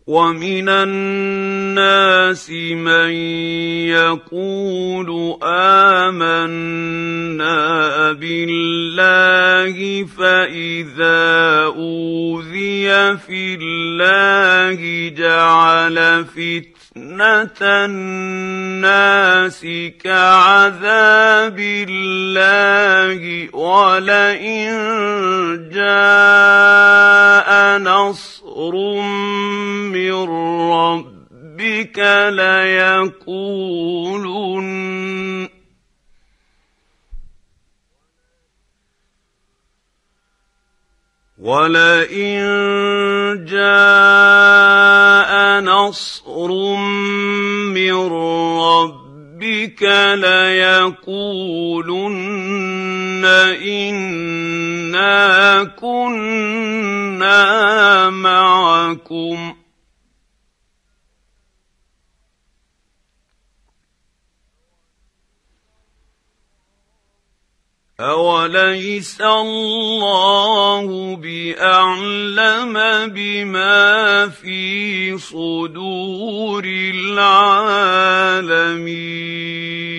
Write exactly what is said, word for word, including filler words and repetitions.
ومن الناس من يقول آمنا بالله فإذا أوذي في الله جعل فتنة الناس كعذاب الله ولئن جاء نصر من ربك ليقولن ولئن جاء نصر من ربك ليقولن إنا كنا معكم أوليس الله بأعلم بما في صدور العالمين